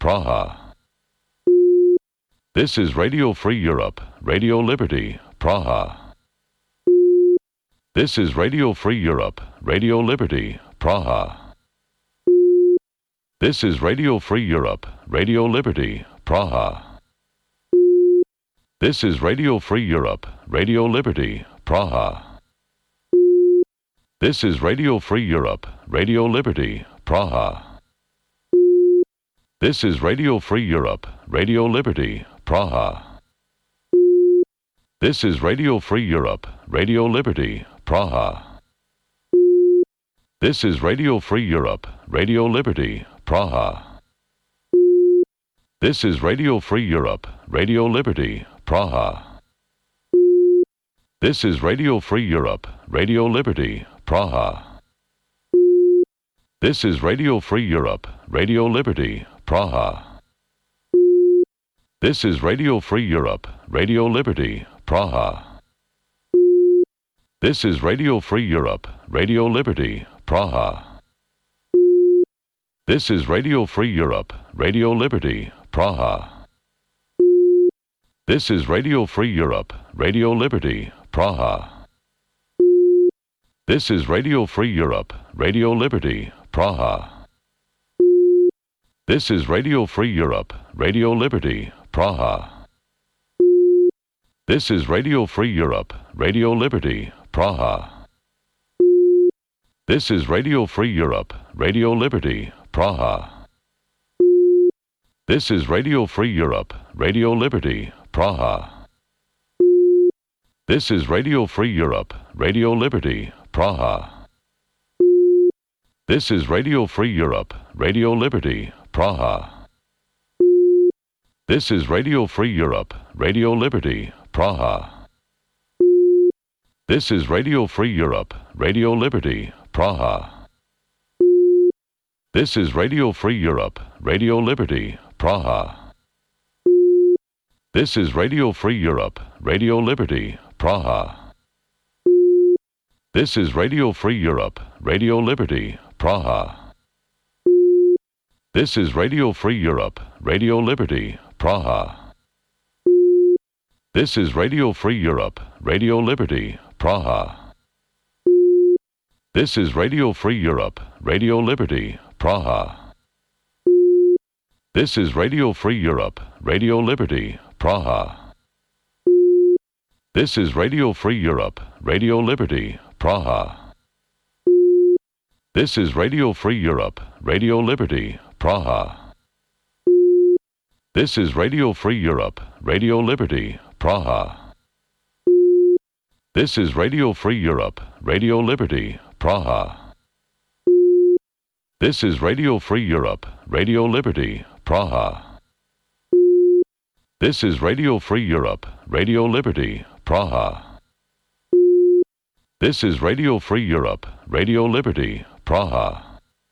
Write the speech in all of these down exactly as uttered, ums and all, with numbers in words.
Praha. This is Radio Free Europe, Radio Liberty, Praha. This is Radio Free Europe, Radio Liberty, Praha. This is Radio Free Europe, Radio Liberty, Praha. This is Radio Free Europe, Radio Liberty, Praha. This is Radio Free Europe, Radio Liberty, Praha. This is Radio Free Europe, Radio Liberty, Praha. This is Radio Free Europe, Radio Liberty, Praha. This is Radio Free Europe, Radio Liberty, Praha. This is Radio Free Europe, Radio Liberty, Praha. This is Radio Free Europe, Radio Liberty, Praha. This is Radio Free Europe, Radio Liberty, Praha. This is Radio Free Europe, Radio Liberty, Praha. This is Radio Free Europe, Radio Liberty, Praha. This is Radio Free Europe, Radio Liberty, Praha. This is Radio Free Europe, Radio Liberty, Praha. This is Radio Free Europe, Radio Liberty, Praha. This is Radio Free Europe, Radio Liberty, Praha. This is Radio Free Europe, Radio Liberty, Praha. This is Radio Free Europe, Radio Liberty, Praha. This is Radio Free Europe, Radio Liberty, Praha. This is Radio Free Europe, Radio Liberty, Praha. This is Radio Free Europe, Radio Liberty, Praha. This is Radio Free Europe, Radio Liberty, Praha. This is Radio Free Europe, Radio Liberty, Praha. This is Radio Free Europe, Radio Liberty, Praha. This is Radio Free Europe, Radio Liberty, Praha. This is Radio Free Europe, Radio Liberty, Praha. This is Radio Free Europe, Radio Liberty, Praha. This is Radio Free Europe, Radio Liberty, Praha. This is Radio Free Europe, Radio Liberty, Praha. This is Radio Free Europe, Radio Liberty, Praha. This is Radio Free Europe, Radio Liberty, Praha. This is Radio Free Europe, Radio Liberty, Praha. This is Radio Free Europe, Radio Liberty, Praha. This is Radio Free Europe, Radio Liberty, Praha. This is Radio Free Europe, Radio Liberty, Praha. This is Radio Free Europe, Radio Liberty, Praha. This is Radio Free Europe, Radio Liberty, Praha.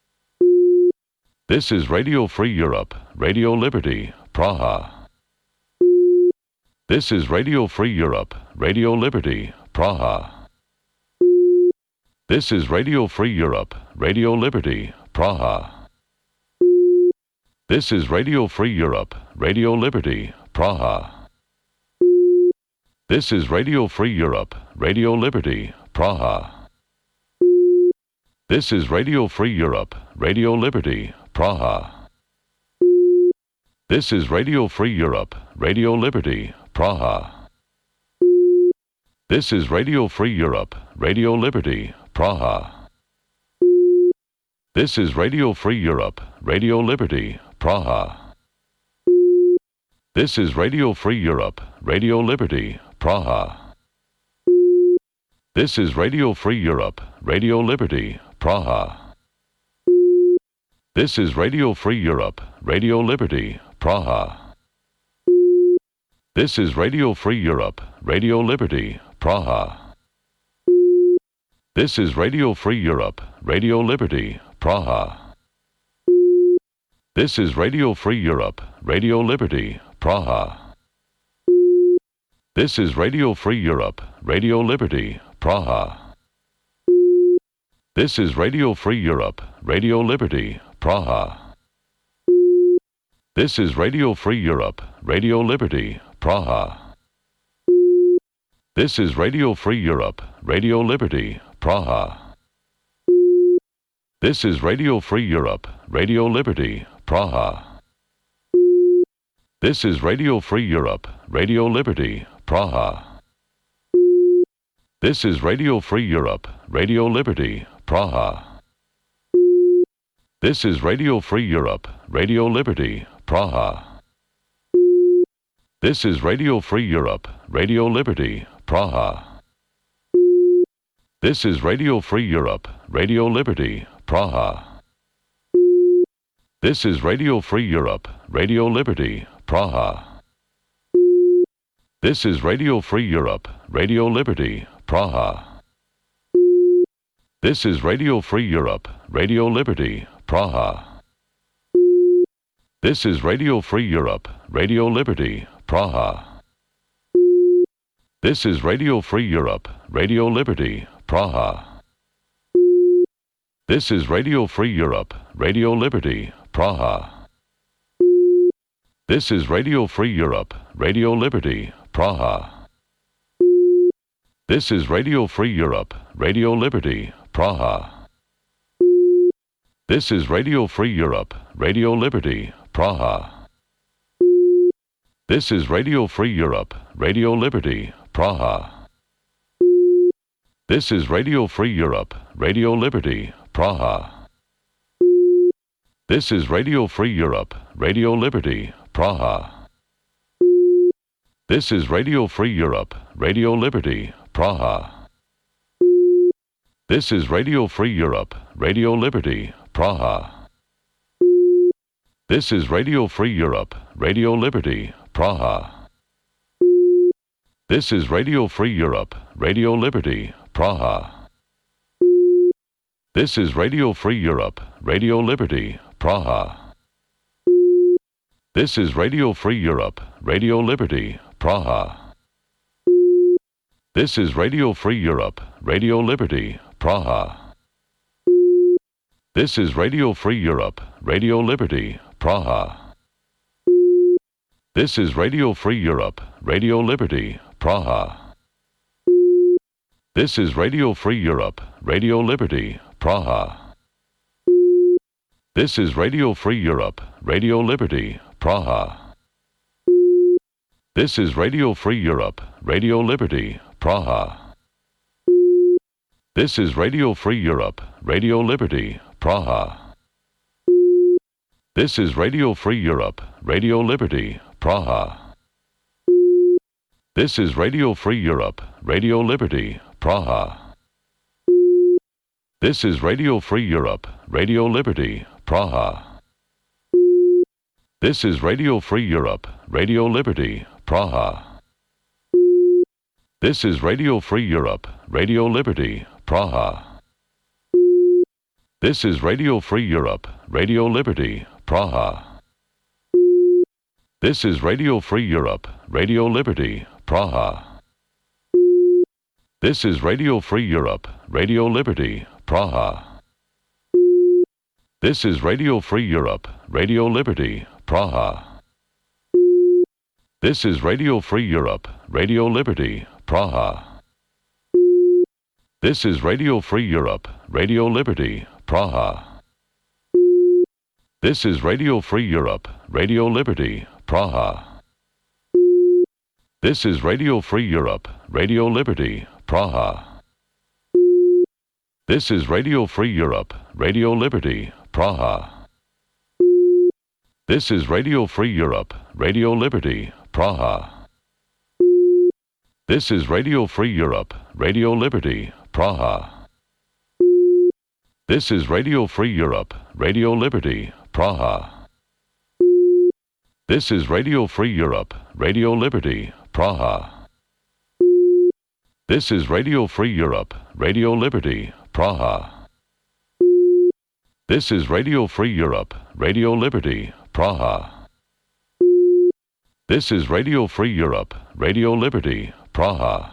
This is Radio Free Europe, Radio Liberty, Praha. This is Radio Free Europe, Radio Liberty, Praha. This is Radio Free Europe, Radio Liberty, Praha. This is Radio Free Europe, Radio Liberty, Praha. This is Radio Free Europe, Radio Liberty, Praha. This is Radio Free Europe, Radio Liberty, Praha. This is Radio Free Europe, Radio Liberty, Praha. This is Radio Free Europe, Radio Liberty, Praha. This is Radio Free Europe, Radio Liberty, Praha. This is Radio Free Europe, Radio Liberty, Praha. This is Radio Free Europe, Radio Liberty, Praha. This is Radio Free Europe, Radio Liberty, Praha. This is Radio Free Europe, Radio Liberty, Praha. This is Radio Free Europe, Radio Liberty, Praha. This is Radio Free Europe, Radio Liberty, Praha. This is Radio Free Europe, Radio Liberty, Praha. This is Radio Free Europe, Radio Liberty, Praha. This is Radio Free Europe, Radio Liberty, Praha. This is Radio Free Europe, Radio Liberty, Praha. This is Radio Free Europe, Radio Liberty, Praha. This is Radio Free Europe, Radio Liberty, Praha. This is Radio Free Europe, Radio Liberty, Praha. This is Radio Free Europe, Radio Liberty, Praha. This is Radio Free Europe, Radio Liberty, Praha. This is Radio Free Europe, Radio Liberty, Praha. This is Radio Free Europe, Radio Liberty, Praha. This is Radio Free Europe, Radio Liberty, Praha. This is Radio Free Europe, Radio Liberty, Praha. This is Radio Free Europe, Radio Liberty, Praha. This is Radio Free Europe, Radio Liberty, Praha. This is Radio Free Europe, Radio Liberty, Praha. This is Radio Free Europe, Radio Liberty, Praha. This is Radio Free Europe, Radio Liberty, Praha. This is Radio Free Europe, Radio Liberty, Praha. This is Radio Free Europe, Radio Liberty, Praha. This is Radio Free Europe, Radio Liberty, Praha. This is Radio Free Europe, Radio Liberty, Praha. This is Radio Free Europe, Radio Liberty, Praha. This is Radio Free Europe, Radio Liberty, Praha. This is Radio Free Europe, Radio Liberty, Praha. This is Radio Free Europe, Radio Liberty, Praha. This is Radio Free Europe, Radio Liberty, Praha. This is Radio Free Europe, Radio Liberty, Praha. This is Radio Free Europe, Radio Liberty, Praha. This is Radio Free Europe, Radio Liberty, Praha. This is Radio Free Europe, Radio Liberty, Praha. This is Radio Free Europe, Radio Liberty, Praha. This is Radio Free Europe, Radio Liberty, Praha. This is Radio Free Europe, Radio Liberty, Praha. This is Radio Free Europe, Radio Liberty, Praha. This is Radio Free Europe, Radio Liberty, Praha. This is Radio Free Europe, Radio Liberty, Praha. This is Radio Free Europe, Radio Liberty, Praha. This is Radio Free Europe, Radio Liberty, Praha. This is Radio Free Europe, Radio Liberty, Praha. This is Radio Free Europe, Radio Liberty, Praha. This is Radio Free Europe, Radio Liberty, Praha. This is Radio Free Europe, Radio Liberty, Praha. This is Radio Free Europe, Radio Liberty, Praha. This is Radio Free Europe, Radio Liberty, Praha. This is Radio Free Europe, Radio Liberty, Praha. This is Radio Free Europe, Radio Liberty, Praha. This is Radio Free Europe, Radio Liberty, Praha. This is Radio Free Europe, Radio Liberty, Praha. This is Radio Free Europe, Radio Liberty, Praha. This is Radio Free Europe, Radio Liberty, Praha. This is Radio Free Europe, Radio Liberty, Praha. This is Radio Free Europe, Radio Liberty, Praha. This is Radio Free Europe, Radio Liberty, Praha. This is Radio Free Europe, Radio Liberty, Praha. This is Radio Free Europe, Radio Liberty, Praha.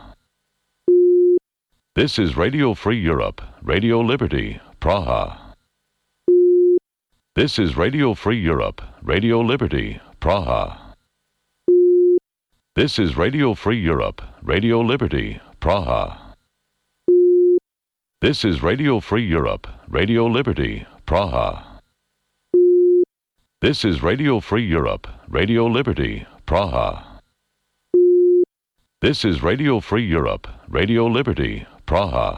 This is Radio Free Europe, Radio Liberty, Praha. This is Radio Free Europe, Radio Liberty, Praha. This is Radio Free Europe, Radio Liberty, Praha. This is Radio Free Europe, Radio Liberty, Praha. This is Radio Free Europe, Radio Liberty, Praha. This is Radio Free Europe, Radio Liberty, Praha.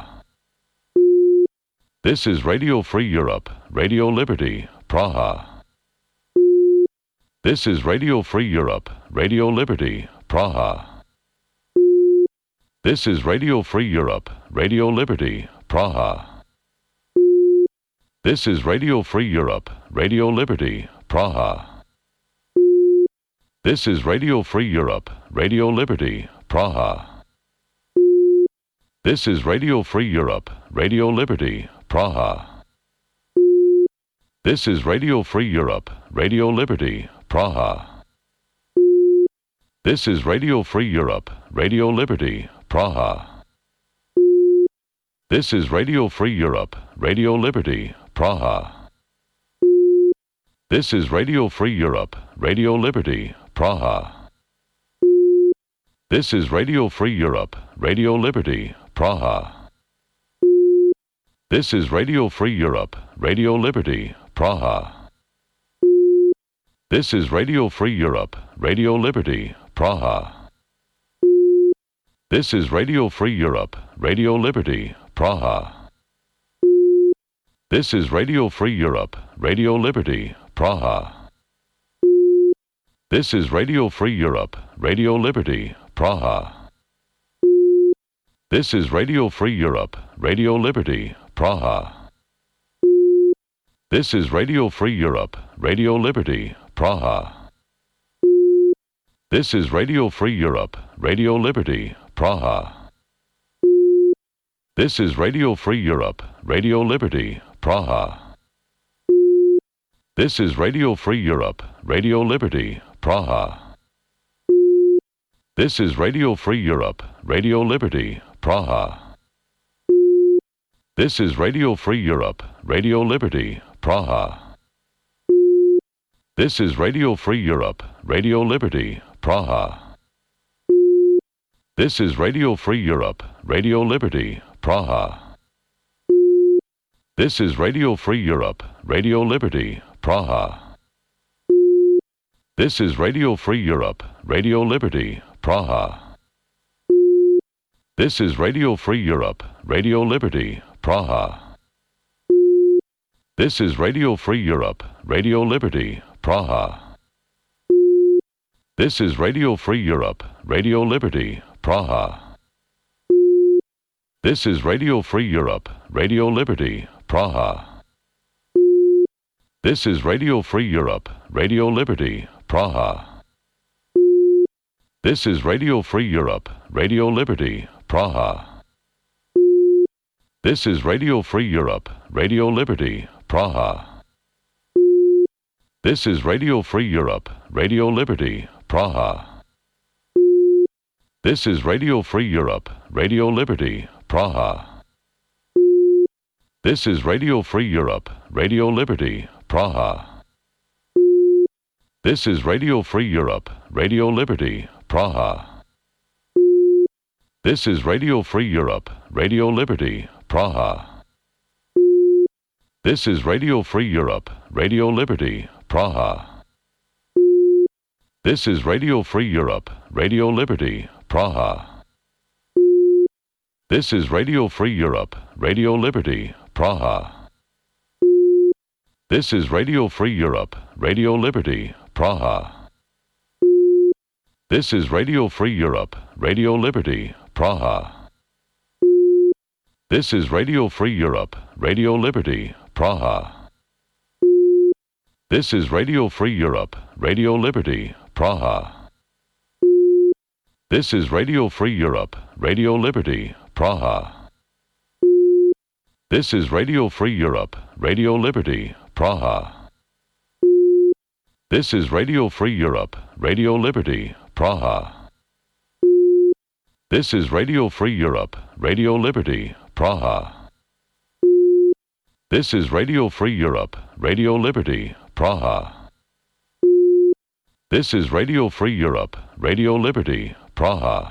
This is Radio Free Europe, Radio Liberty, Praha. This is Radio Free Europe, Radio Liberty, Praha. This is Radio Free Europe, Radio Liberty, Praha. This is Radio Free Europe, Radio Liberty, Praha. This is Radio Free Europe, Radio Liberty, Praha. This is Radio Free Europe, Radio Liberty, Praha. This is Radio Free Europe, Radio Liberty, Praha. This is Radio Free Europe, Radio Liberty, Praha. This is Radio Free Europe, Radio Liberty, Praha. This is Radio Free Europe, Radio Liberty, Praha. This is Radio Free Europe, Radio Liberty, Praha. This is Radio Free Europe, Radio Liberty, Praha. This is Radio Free Europe, Radio Liberty, Praha. This is Radio Free Europe, Radio Liberty, Praha. This is Radio Free Europe, Radio Liberty, Praha. This is Radio Free Europe, Radio Liberty, Praha. This is Radio Free Europe, Radio Liberty, Praha. This is Radio Free Europe, Radio Liberty, Praha. This is Radio Free Europe, Radio Liberty, Praha. This is Radio Free Europe, Radio Liberty, Praha. This is Radio Free Europe, Radio Liberty, Praha. This is Radio Free Europe, Radio Liberty, Praha. This is Radio Free Europe, Radio Liberty, Praha. This is Radio Free Europe, Radio Liberty, Praha. This is Radio Free Europe, Radio Liberty, Praha. This is Radio Free Europe, Radio Liberty, Praha. This is Radio Free Europe, Radio Liberty, Praha. This is Radio Free Europe, Radio Liberty, Praha. This is Radio Free Europe, Radio Liberty, Praha. This is Radio Free Europe, Radio Liberty, Praha. This is Radio Free Europe, Radio Liberty, Praha. This is Radio Free Europe, Radio Liberty, Praha. This is Radio Free Europe, Radio Liberty, Praha. This is Radio Free Europe, Radio Liberty, Praha. This is Radio Free Europe, Radio Liberty, Praha. This is Radio Free Europe, Radio Liberty, Praha. This is Radio Free Europe, Radio Liberty, Praha. This is Radio Free Europe, Radio Liberty, Praha. This is Radio Free Europe, Radio Liberty, Praha. This is Radio Free Europe, Radio Liberty, Praha. This is Radio Free Europe, Radio Liberty, Praha. This is Radio Free Europe, Radio Liberty, Praha. This is Radio Free Europe, Radio Liberty, Praha. This is Radio Free Europe, Radio Liberty, Praha. This is Radio Free Europe, Radio Liberty, Praha. This is Radio Free Europe, Radio Liberty, Praha. This is Radio Free Europe, Radio Liberty, Praha. This is Radio Free Europe, Radio Liberty, Praha. This is Radio Free Europe, Radio Liberty, Praha. This is Radio Free Europe, Radio Liberty, Praha. This is Radio Free Europe, Radio Liberty, Praha. This is Radio Free Europe, Radio Liberty, Praha.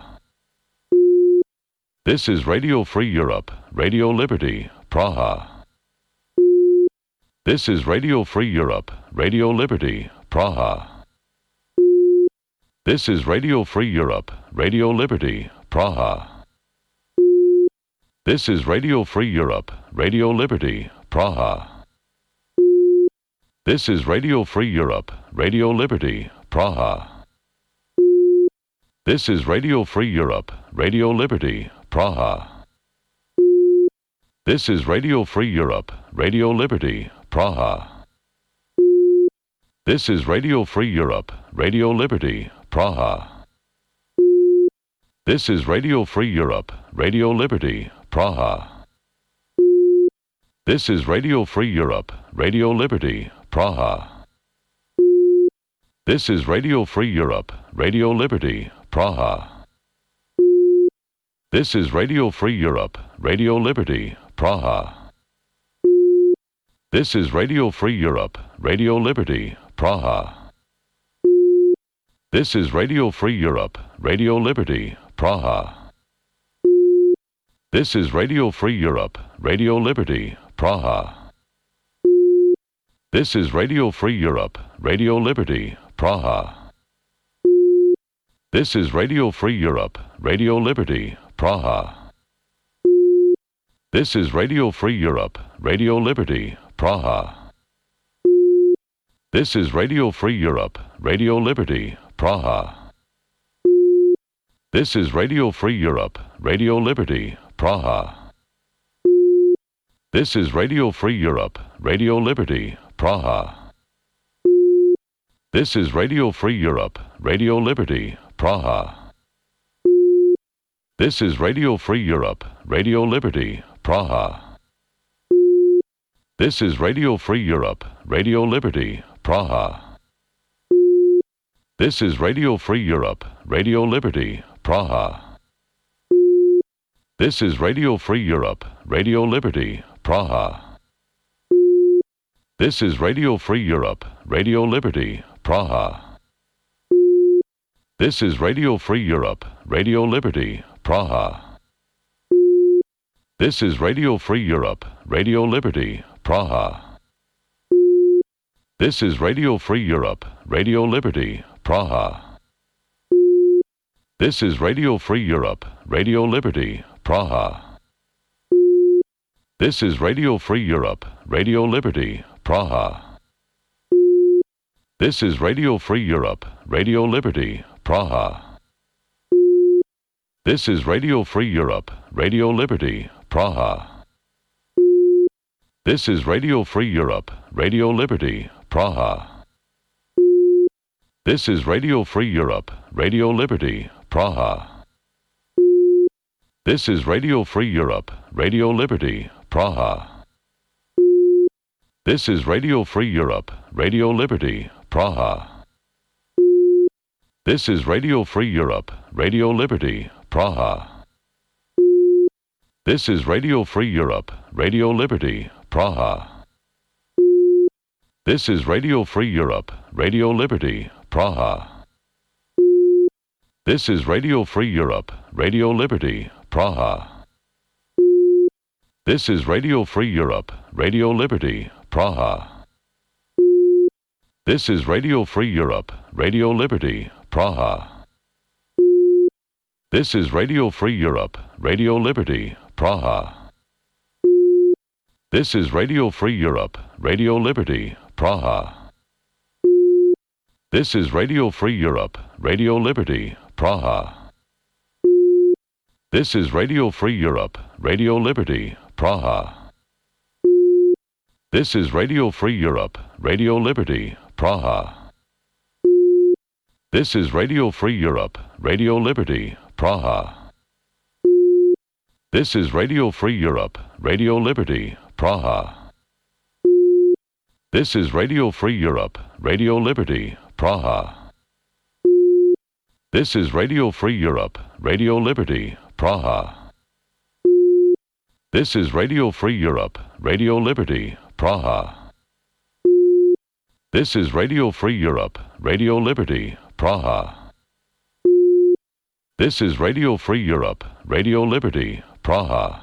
This is Radio Free Europe, Radio Liberty, Praha. This is Radio Free Europe, Radio Liberty, Praha. This is Radio Free Europe, Radio Liberty, Praha. This is Radio Free Europe, Radio Liberty, Praha. This is Radio Free Europe, Radio Liberty, Praha. This is Radio Free Europe, Radio Liberty, Praha. This is Radio Free Europe, Radio Liberty, Praha. This is Radio Free Europe, Radio Liberty, Praha. This is Radio Free Europe, Radio Liberty, Praha. This is Radio Free Europe, Radio Liberty, Praha. This is Radio Free Europe, Radio Liberty, Praha. This is Radio Free Europe, Radio Liberty, Praha. This is Radio Free Europe, Radio Liberty, Praha. This is Radio Free Europe, Radio Liberty, Praha. This is Radio Free Europe, Radio Liberty, Praha. This is Radio Free Europe, Radio Liberty, Praha. This is Radio Free Europe, Radio Liberty, Praha. This is Radio Free Europe, Radio Liberty, Praha. This is Radio Free Europe, Radio Liberty, Praha. This is Radio Free Europe, Radio Liberty, Praha. This is Radio Free Europe, Radio Liberty, Praha. This is Radio Free Europe, Radio Liberty, Praha. This is Radio Free Europe, Radio Liberty, Praha. This is Radio Free Europe, Radio Liberty, Praha. This is Radio Free Europe, Radio Liberty, Praha. This is Radio Free Europe, Radio Liberty, Praha. This is Radio Free Europe, Radio Liberty, Praha. This is Radio Free Europe, Radio Liberty, Praha. This is Radio Free Europe, Radio Liberty, Praha. This is Radio Free Europe, Radio Liberty, Praha. This is Radio Free Europe, Radio Liberty, Praha. This is Radio Free Europe, Radio Liberty, Praha. This is Radio Free Europe, Radio Liberty, Praha. This is Radio Free Europe, Radio Liberty, Praha. This is Radio Free Europe, Radio Liberty, Praha. This is Radio Free Europe, Radio Liberty, Praha. This is Radio Free Europe, Radio Liberty, Praha. This is Radio Free Europe, Radio Liberty, Praha. This is Radio Free Europe, Radio Liberty, Praha. This is Radio Free Europe, Radio Liberty, Praha. This is Radio Free Europe, Radio Liberty, Praha. This is Radio Free Europe, Radio Liberty, Praha. This is Radio Free Europe, Radio Liberty, Praha. This is Radio Free Europe, Radio Liberty, Praha. This is Radio Free Europe, Radio Liberty, Praha. This is Radio Free Europe, Radio Liberty, Praha. This is Radio Free Europe, Radio Liberty, Praha. This is Radio Free Europe, Radio Liberty, Praha. This is Radio Free Europe, Radio Liberty, Praha. This is Radio Free Europe, Radio Liberty, Praha. This is Radio Free Europe, Radio Liberty, Praha. This is Radio Free Europe, Radio Liberty, Praha. This is Radio Free Europe, Radio Liberty, Praha. This is Radio Free Europe, Radio Liberty, Praha. This is Radio Free Europe, Radio Liberty, Praha. This is Radio Free Europe, Radio Liberty, Praha.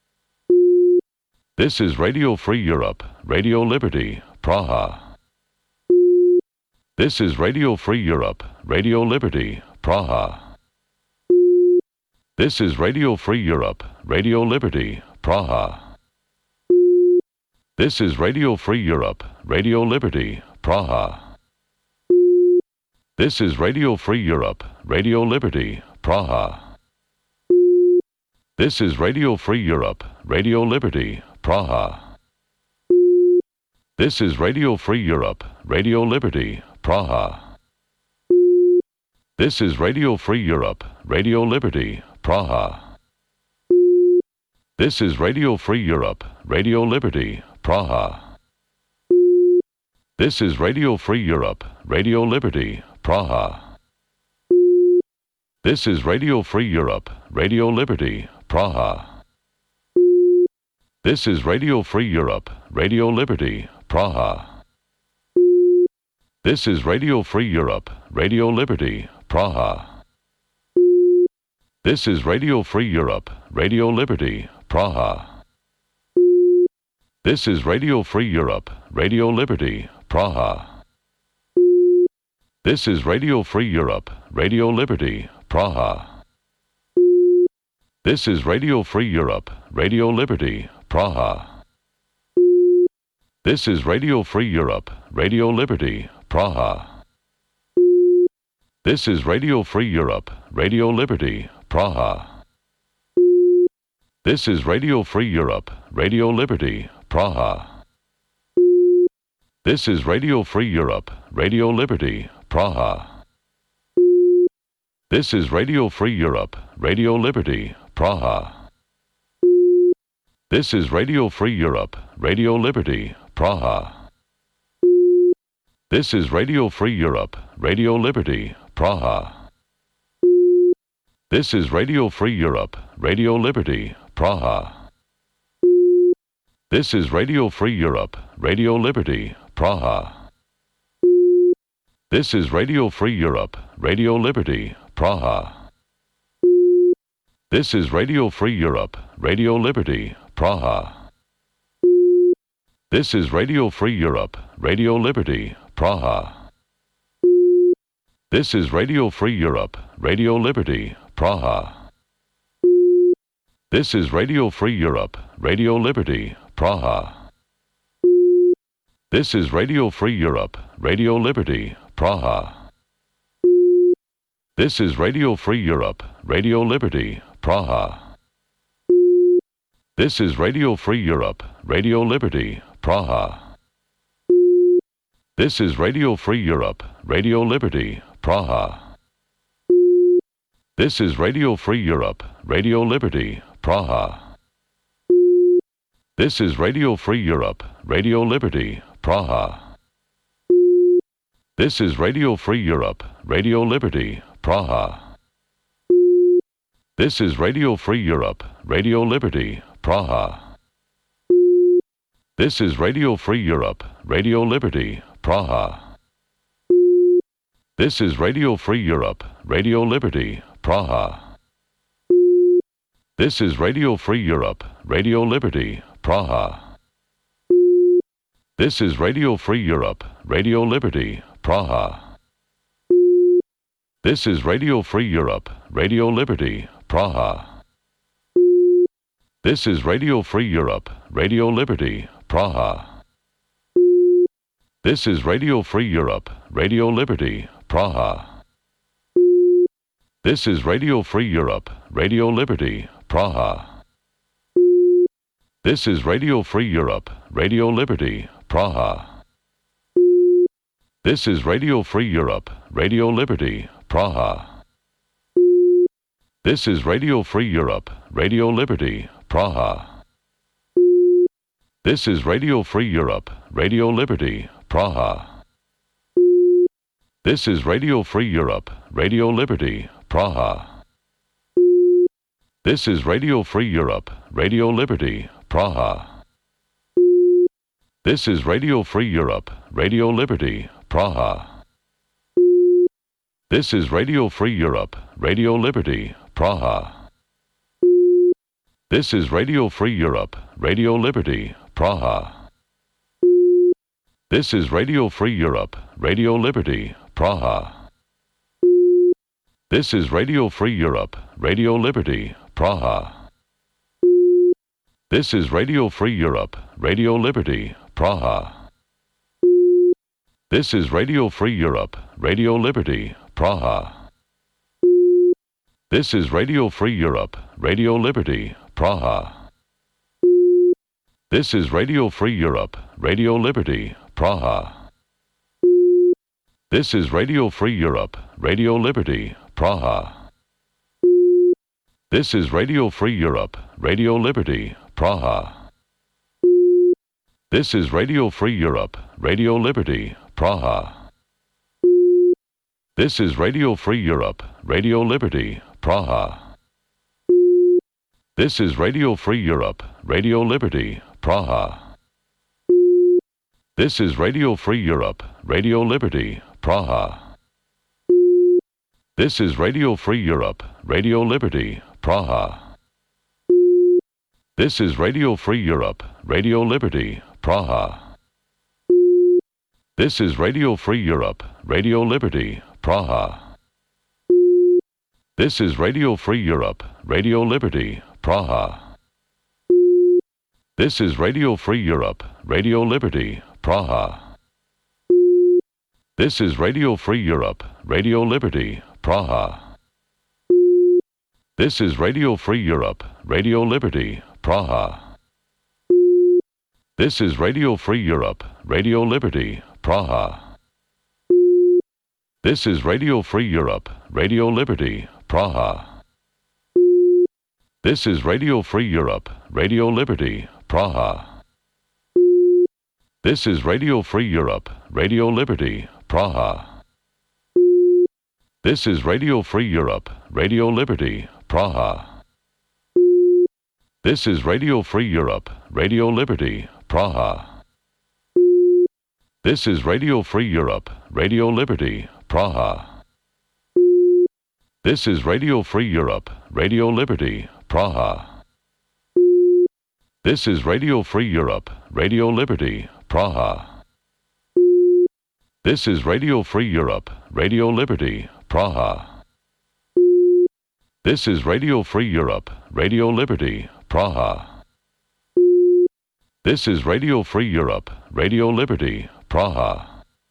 This is Radio Free Europe, Radio Liberty, Praha. This is Radio Free Europe, Radio Liberty, Praha. This is Radio Free Europe, Radio Liberty, Praha. This is Radio Free Europe, Radio Liberty, Praha. This is Radio Free Europe, Radio Liberty, Praha. This is Radio Free Europe, Radio Liberty, Praha. This is Radio Free Europe, Radio Liberty, Praha. This is Radio Free Europe, Radio Liberty, Praha. This is Radio Free Europe, Radio Liberty, Praha. This is Radio Free Europe, Radio Liberty, Praha. This is Radio Free Europe, Radio Liberty, Praha. This is Radio Free Europe, Radio Liberty, Praha. This is Radio Free Europe, Radio Liberty, Praha. This is Radio Free Europe, Radio Liberty, Praha. This is Radio Free Europe, Radio Liberty, Praha. This is Radio Free Europe, Radio Liberty, Praha. This is Radio Free Europe, Radio Liberty, Praha. This is Radio Free Europe, Radio Liberty, Praha. This is Radio Free Europe, Radio Liberty, Praha. This is Radio Free Europe, Radio Liberty, Praha. This is Radio Free Europe, Radio Liberty, Praha. This is Radio Free Europe, Radio Liberty, Praha. This is Radio Free Europe, Radio Liberty, Praha. This is Radio Free Europe, Radio Liberty, Praha. This is Radio Free Europe, Radio Liberty, Praha. This is Radio Free Europe, Radio Liberty, Praha. This is Radio Free Europe, Radio Liberty, Praha. This is Radio Free Europe, Radio Liberty, Praha. This is Radio Free Europe, Radio Liberty, Praha. This is Radio Free Europe, Radio Liberty, Praha. This is Radio Free Europe, Radio Liberty, Praha. This is Radio Free Europe, Radio Liberty, Praha. This is Radio Free Europe, Radio Liberty, Praha. This is Radio Free Europe, Radio Liberty, Praha. This is Radio Free Europe, Radio Liberty, Praha. This is Radio Free Europe, Radio Liberty, Praha. This is Radio Free Europe, Radio Liberty, Praha. This is Radio Free Europe, Radio Liberty, Praha. This is Radio Free Europe, Radio Liberty, Praha. This is Radio Free Europe, Radio Liberty, Praha. This is Radio Free Europe, Radio Liberty, Praha. This is Radio Free Europe, Radio Liberty, Praha. This is Radio Free Europe, Radio Liberty, Praha. This is Radio Free Europe, Radio Liberty, Praha. This is Radio Free Europe, Radio Liberty, Praha. This is Radio Free Europe, Radio Liberty, Praha. This is Radio Free Europe, Radio Liberty, Praha. This is Radio Free Europe, Radio Liberty, Praha. This is Radio Free Europe, Radio Liberty, Praha. This is Radio Free Europe, Radio Liberty, Praha. This is Radio Free Europe, Radio Liberty, Praha. This is Radio Free Europe, Radio Liberty, Praha. This is Radio Free Europe, Radio Liberty, Praha. This is Radio Free Europe, Radio Liberty, Praha. This is Radio Free Europe, Radio Liberty, Praha. This is Radio Free Europe, Radio Liberty, Praha. This is Radio Free Europe, Radio Liberty, Praha. This is Radio Free Europe, Radio Liberty, Praha. This is Radio Free Europe, Radio Liberty, Praha. This is Radio Free Europe, Radio Liberty, Praha. This is Radio Free Europe, Radio Liberty, Praha. This is Radio Free Europe, Radio Liberty, Praha. This is Radio Free Europe, Radio Liberty, Praha. This is Radio Free Europe, Radio Liberty, Praha. This is Radio Free Europe, Radio Liberty, Praha. This is Radio Free Europe, Radio Liberty, Praha. This is Radio Free Europe, Radio Liberty, Praha. This is Radio Free Europe, Radio Liberty, Praha. This is Radio Free Europe, Radio Liberty, Praha. This is Radio Free Europe, Radio Liberty, Praha. This is Radio Free Europe, Radio Liberty, Praha. This is Radio Free Europe, Radio Liberty, Praha. This is Radio Free Europe, Radio Liberty, Praha. This is Radio Free Europe, Radio Liberty, Praha. This is Radio Free Europe, Radio Liberty, Praha. This is Radio Free Europe, Radio Liberty, Praha. This is Radio Free Europe, Radio Liberty, Praha. This is Radio Free Europe, Radio Liberty, Praha. This is Radio Free Europe, Radio Liberty, Praha. This is Radio Free Europe, Radio Liberty, Praha. This is Radio Free Europe, Radio Liberty, Praha. This is Radio Free Europe, Radio Liberty, Praha. This is Radio Free Europe, Radio Liberty, Praha. This is Radio Free Europe, Radio Liberty, Praha. This is Radio Free Europe, Radio Liberty, Praha. This is Radio Free Europe, Radio Liberty, Praha. This is Radio Free Europe, Radio Liberty, Praha.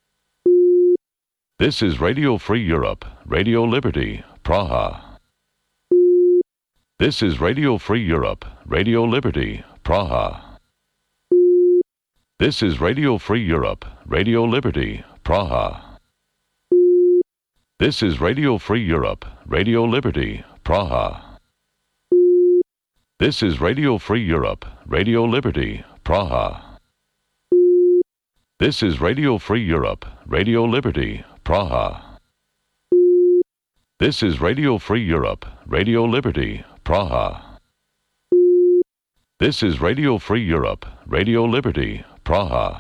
This is Radio Free Europe, Radio Liberty, Praha. This is Radio Free Europe, Radio Liberty, Praha. This is Radio Free Europe, Radio Liberty, Praha. This is Radio Free Europe, Radio Liberty, Praha. This is Radio Free Europe, Radio Liberty, Praha. This is Radio Free Europe, Radio Liberty, Praha. This is Radio Free Europe, Radio Liberty, Praha. This is Radio Free Europe, Radio Liberty, Praha.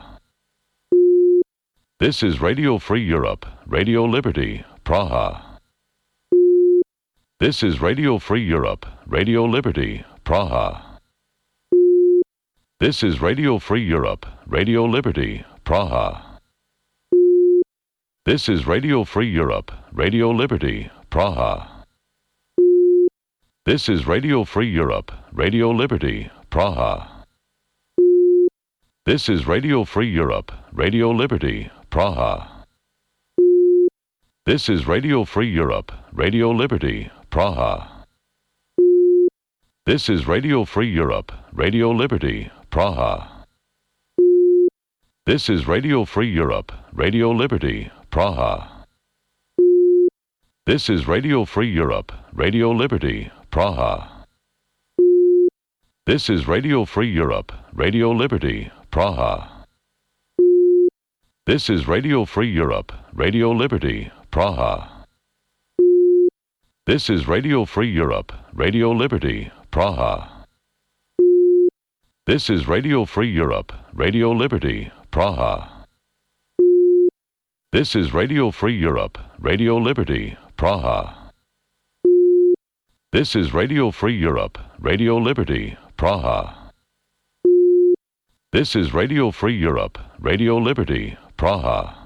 This is Radio Free Europe, Radio Liberty, Praha. This is Radio Free Europe, Radio Liberty, Praha. This is Radio Free Europe, Radio Liberty, Praha. This is Radio Free Europe, Radio Liberty, Praha. This is Radio Free Europe, Radio Liberty, Praha. This is Radio Free Europe, Radio Liberty, Praha. This is Radio Free Europe, Radio Liberty, Praha. This is Radio Free Europe, Radio Liberty, Praha. This is Radio Free Europe, Radio Liberty, Praha. This is Radio Free Europe, Radio Liberty, Praha. This is Radio Free Europe, Radio Liberty, Praha. This is Radio Free Europe, Radio Liberty, Praha. This is Radio Free Europe, Radio Liberty, Praha. This is Radio Free Europe, Radio Liberty, Praha. This is Radio Free Europe, Radio Liberty, Praha. This is Radio Free Europe, Radio Liberty, Praha. This is Radio Free Europe, Radio Liberty, Praha.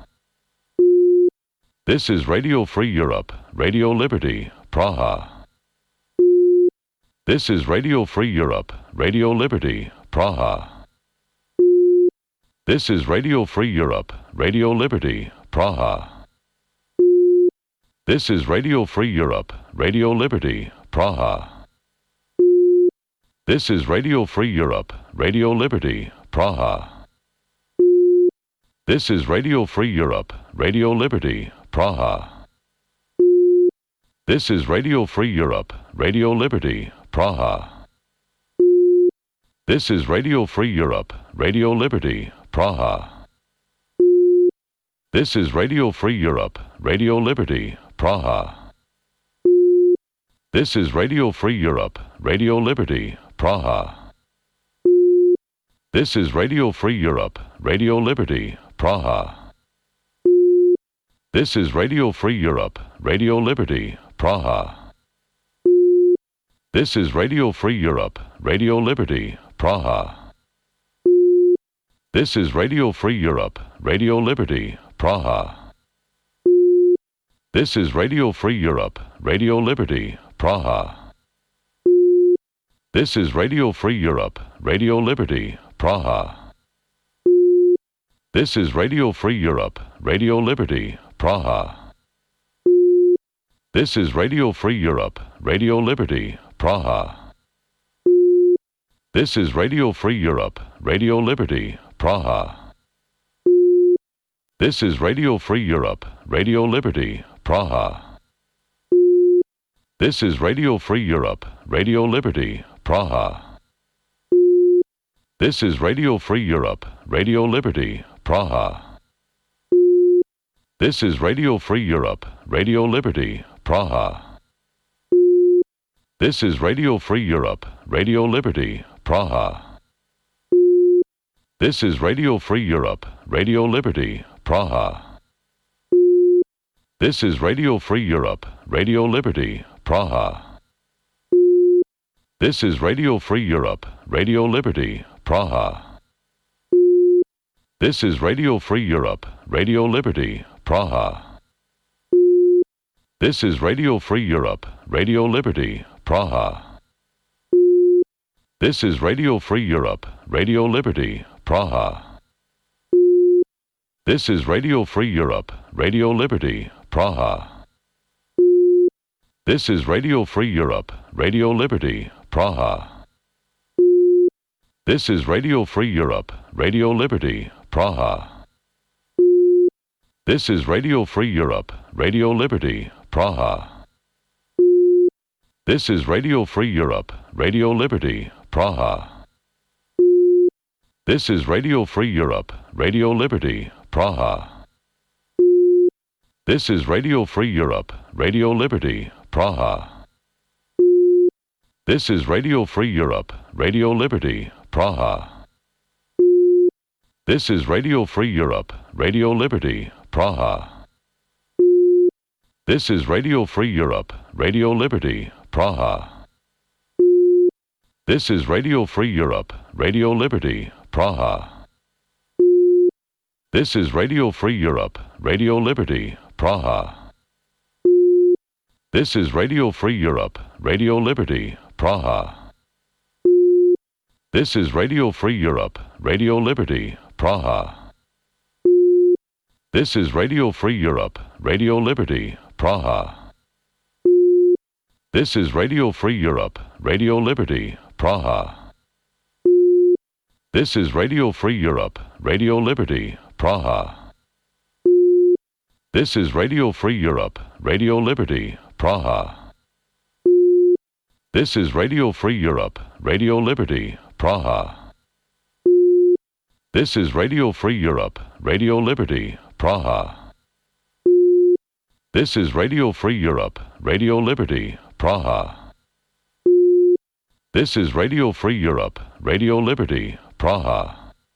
This is Radio Free Europe, Radio Liberty, Praha. This is Radio Free Europe, Radio Liberty, Praha. This is Radio Free Europe, Radio Liberty, Praha. This is Radio Free Europe, Radio Liberty, Praha. This is Radio Free Europe, Radio Liberty, Praha. This is Radio Free Europe, Radio Liberty, Praha. This is Radio Free Europe, Radio Liberty, Praha. This is Radio Free Europe, Radio Liberty, Praha. This is Radio Free Europe, Radio Liberty, Praha. This is Radio Free Europe, Radio Liberty, Praha. This is Radio Free Europe, Radio Liberty, Praha. This is Radio Free Europe, Radio Liberty, Praha. This is Radio Free Europe, Radio Liberty, Praha. This is Radio Free Europe, Radio Liberty, Praha. This is Radio Free Europe, Radio Liberty, Praha. This is Radio Free Europe, Radio Liberty, Praha. This is Radio Free Europe, Radio Liberty, Praha. This is Radio Free Europe, Radio Liberty, Praha. This is Radio Free Europe, Radio Liberty, Praha. This is Radio Free Europe, Radio Liberty, Praha. This is Radio Free Europe, Radio Liberty, Praha. This is Radio Free Europe, Radio Liberty, Praha. This is Radio Free Europe, Radio Liberty, Praha. This is Radio Free Europe, Radio Liberty, Praha. This is Radio Free Europe, Radio Liberty, Praha. This is Radio Free Europe, Radio Liberty, Praha. This is Radio Free Europe, Radio Liberty, Praha. This is Radio Free Europe, Radio Liberty, Praha. This is Radio Free Europe, Radio Liberty, Praha. This is Radio Free Europe, Radio Liberty, Praha. This is Radio Free Europe, Radio Liberty, Praha. This is Radio Free Europe, Radio Liberty, Praha. This is Radio Free Europe, Radio Liberty, Praha. This is Radio Free Europe, Radio Liberty, Praha. This is Radio Free Europe, Radio Liberty, Praha. This is Radio Free Europe, Radio Liberty, Praha. This is Radio Free Europe, Radio Liberty, Praha. This is Radio Free Europe, Radio Liberty, Praha. This is Radio Free Europe, Radio Liberty, Praha. This is Radio Free Europe, Radio Liberty, Praha. This is Radio Free Europe, Radio Liberty, Praha. This is Radio Free Europe, Radio Liberty, Praha. This is Radio Free Europe, Radio Liberty, Praha. This is Radio Free Europe, Radio Liberty, Praha. This is Radio Free Europe, Radio Liberty, Praha. This is Radio Free Europe, Radio Liberty, Praha. This is Radio Free Europe, Radio Liberty, Praha. This is Radio Free Europe, Radio Liberty, Praha. This is Radio Free Europe, Radio Liberty, Praha. This is Radio Free Europe, Radio Liberty, Praha. This is Radio Free Europe, Radio Liberty, Praha. This is Radio Free Europe, Radio Liberty, Praha.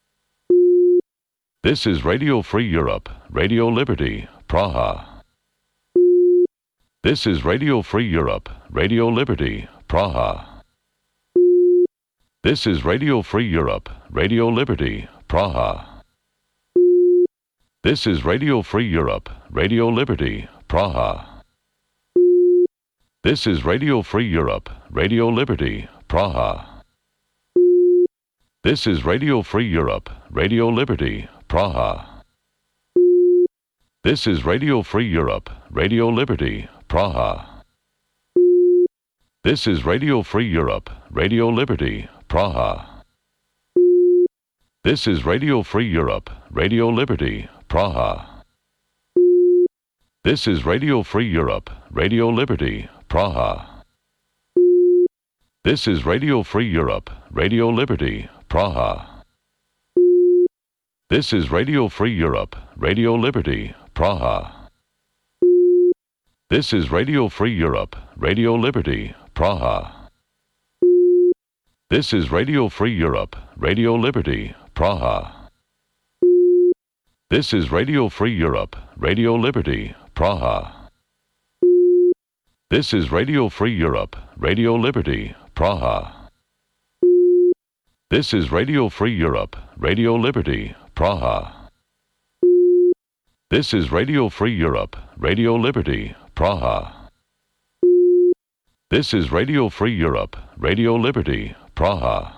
This is Radio Free Europe, Radio Liberty, Praha. This is Radio Free Europe, Radio Liberty, Praha. This is Radio Free Europe, Radio Liberty, Praha. This is Radio Free Europe, Radio Liberty, Praha. This is Radio Free Europe, Radio Liberty, Praha. This is Radio Free Europe, Radio Liberty, Praha. This is Radio Free Europe, Radio Liberty, Praha. This is Radio Free Europe, Radio Liberty, Praha. This is Radio Free Europe, Radio Liberty, Praha. This is Radio Free Europe, Radio Liberty, Praha. This is Radio Free Europe, Radio Liberty, Praha. This is Radio Free Europe, Radio Liberty, Praha. This is Radio Free Europe, Radio Liberty, Praha. This is Radio Free Europe, Radio Liberty, Praha. This is Radio Free Europe, Radio Liberty, Praha. This is Radio Free Europe, Radio Liberty, Praha. This is Radio Free Europe, Radio Liberty, Praha. This is Radio Free Europe, Radio Liberty, Praha. This is Radio Free Europe, Radio Liberty, Praha.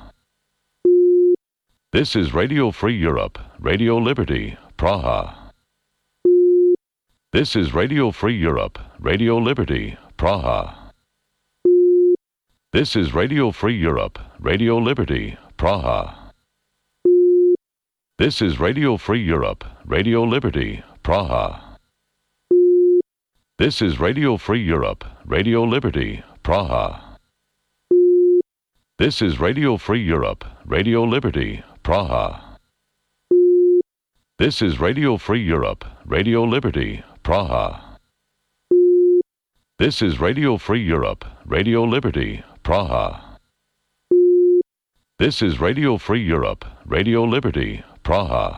This is Radio Free Europe, Radio Liberty, Praha. This is Radio Free Europe, Radio Liberty, Praha. This is Radio Free Europe, Radio Liberty, Praha. This is Radio Free Europe, Radio Liberty, Praha. This is Radio Free Europe, Radio Liberty, Praha. This is Radio Free Europe, Radio Liberty, Praha. This is Radio Free Europe, Radio Liberty, Praha. This is Radio Free Europe, Radio Liberty, Praha. This is Radio Free Europe, Radio Liberty, Praha.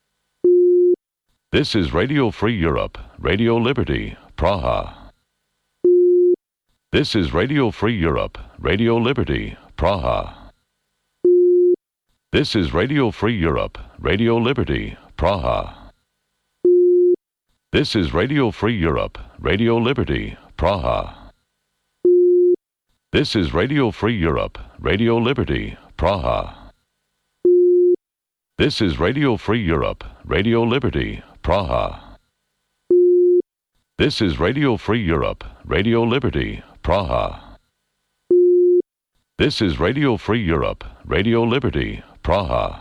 This is Radio Free Europe, Radio Liberty, Praha. This is Radio Free Europe, Radio Liberty, Praha. This is Radio Free Europe, Radio Liberty, Praha. This is Radio Free Europe, Radio Liberty, Praha. This is Radio Free Europe, Radio Liberty, Praha. This is Radio Free Europe, Radio Liberty, Praha. This is Radio Free Europe, Radio Liberty, Praha. This is Radio Free Europe, Radio Liberty, Praha.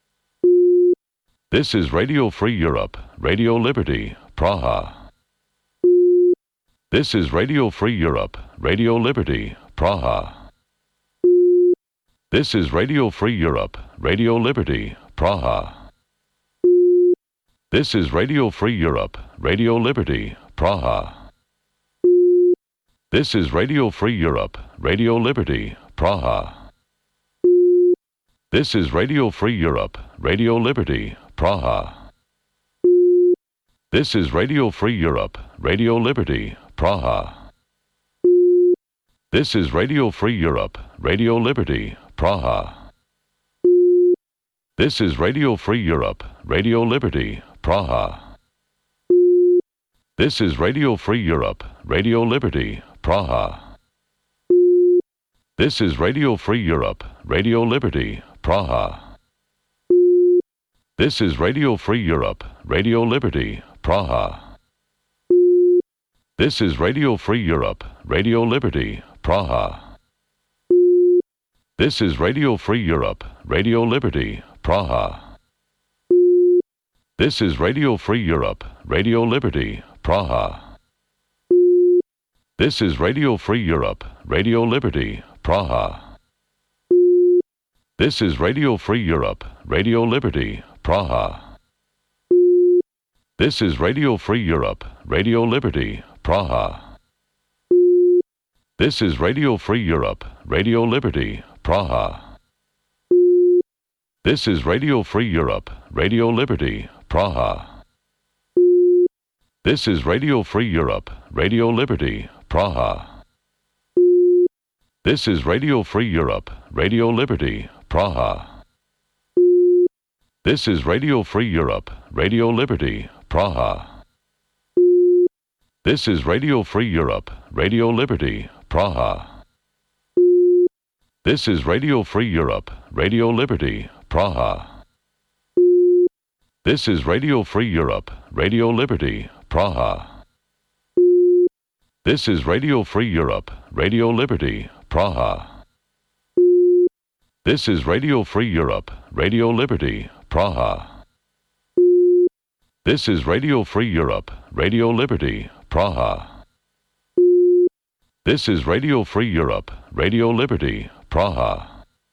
This is Radio Free Europe, Radio Liberty, Praha. This is Radio Free Europe, Radio Liberty, Praha. This is Radio Free Europe, Radio Liberty, Praha. This is Radio Free Europe, Radio Liberty, Praha. This is Radio Free Europe, Radio Liberty, Praha. This is Radio Free Europe, Radio Liberty, Praha. This is Radio Free Europe, Radio Liberty, Praha. This is Radio Free Europe, Radio Liberty, Praha. This is Radio Free Europe, Radio Liberty, Praha. This is Radio Free Europe, Radio Liberty, Praha. This is Radio Free Europe, Radio Liberty, Praha. This is Radio Free Europe, Radio Liberty, Praha. This is Radio Free Europe, Radio Liberty, Praha. This is Radio Free Europe, Radio Liberty, Praha. This is Radio Free Europe, Radio Liberty, Praha. This is Radio Free Europe, Radio Liberty, Praha. This is Radio Free Europe, Radio Liberty, Praha. This is Radio Free Europe, Radio Liberty, Praha. This is Radio Free Europe, Radio Liberty, Praha. This is Radio Free Europe, Radio Liberty, Praha. This is Radio Free Europe, Radio Liberty, Praha. This is Radio Free Europe, Radio Liberty, Praha. This is Radio Free Europe, Radio Liberty, Praha. This is Radio Free Europe, Radio Liberty, Praha. This is Radio Free Europe, Radio Liberty, Praha. This is Radio Free Europe, Radio Liberty, Praha. This is Radio Free Europe, Radio Liberty, Praha. This is Radio Free Europe, Radio Liberty, Praha. This is Radio Free Europe, Radio Liberty, Praha. This is Radio Free Europe, Radio Liberty, Praha.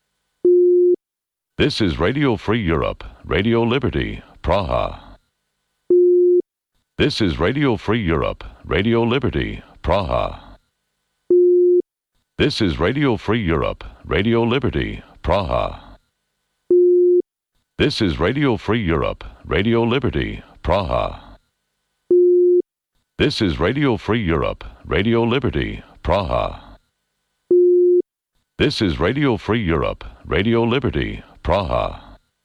This is Radio Free Europe, Radio Liberty, Praha. This is Radio Free Europe, Radio Liberty, Praha. This is Radio Free Europe, Radio Liberty, Praha. This is Radio Free Europe, Radio Liberty, Praha. This is Radio Free Europe, Radio Liberty, Praha. This is Radio Free Europe, Radio Liberty, Praha.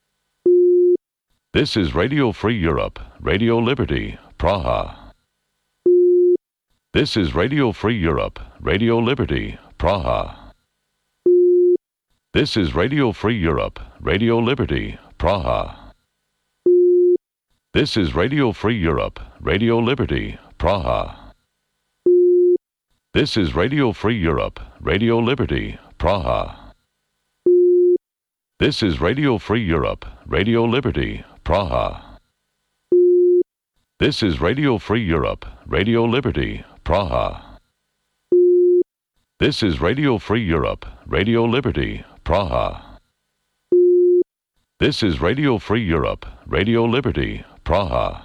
This is Radio Free Europe, Radio Liberty, Praha. This is Radio Free Europe, Radio Liberty, Praha. This is Radio Free Europe, Radio Liberty, Praha. This is Radio Free Europe, Radio Liberty, Praha. This is Radio Free Europe, Radio Liberty, Praha. This is Radio Free Europe, Radio Liberty, Praha. This is Radio Free Europe, Radio Liberty, Praha. This is Radio Free Europe, Radio Liberty, Praha. This is Radio Free Europe, Radio Liberty, Praha.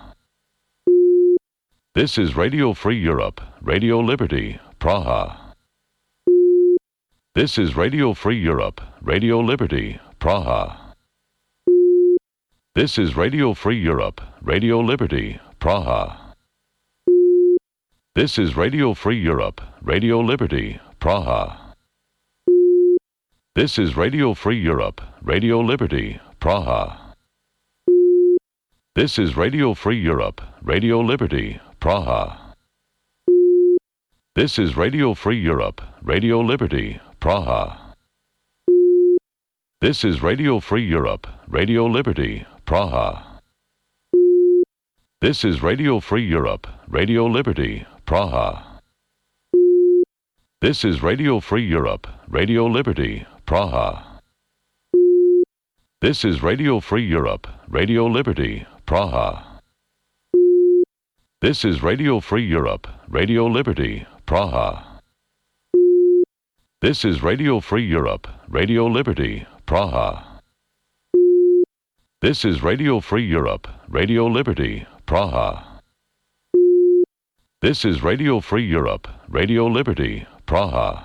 This is Radio Free Europe, Radio Liberty, Praha. This is Radio Free Europe, Radio Liberty, Praha. This is Radio Free Europe, Radio Liberty, Praha. This is Radio Free Europe, Radio Liberty, Praha. This is Radio Free Europe, Radio Liberty, Praha. This is Radio Free Europe, Radio Liberty, Praha. This is Radio Free Europe, Radio Liberty, Praha. This is Radio Free Europe, Radio Liberty, Praha. This is Radio Free Europe, Radio Liberty, Praha. This is Radio Free Europe, Radio Liberty, Praha. This is Radio Free Europe, Radio Liberty, Praha. This is Radio Free Europe, Radio Liberty, Praha. This is Radio Free Europe, Radio Liberty, Praha. This is Radio Free Europe, Radio Liberty, Praha. This is Radio Free Europe, Radio Liberty, Praha.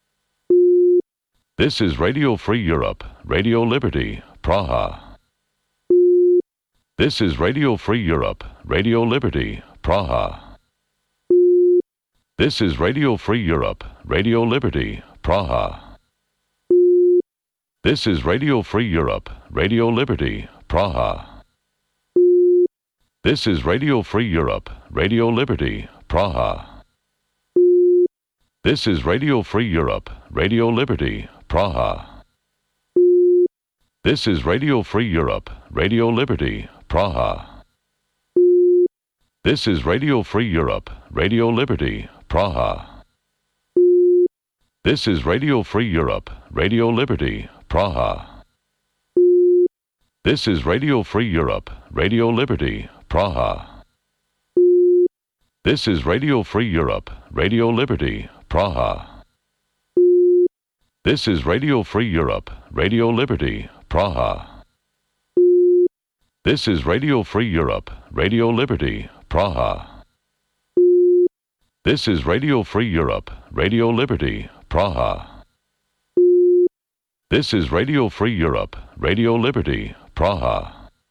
This is Radio Free Europe, Radio Liberty, Praha. This is Radio Free Europe, Radio Liberty, Praha. This is Radio Free Europe, Radio Liberty, Praha. This is Radio Free Europe, Radio Liberty, Praha. This is Radio Free Europe, Radio Liberty, Praha. This is Radio Free Europe, Radio Liberty, Praha. This is Radio Free Europe, Radio Liberty, Praha. This is Radio Free Europe, Radio Liberty, Praha. This is Radio Free Europe, Radio Liberty, Praha. This is Radio Free Europe, Radio Liberty, Praha. This is Radio Free Europe, Radio Liberty, Praha. This is Radio Free Europe, Radio Liberty, Praha. This is Radio Free Europe, Radio Liberty, Praha. This is Radio Free Europe, Radio Liberty, Praha. This is Radio Free Europe, Radio Liberty, Praha.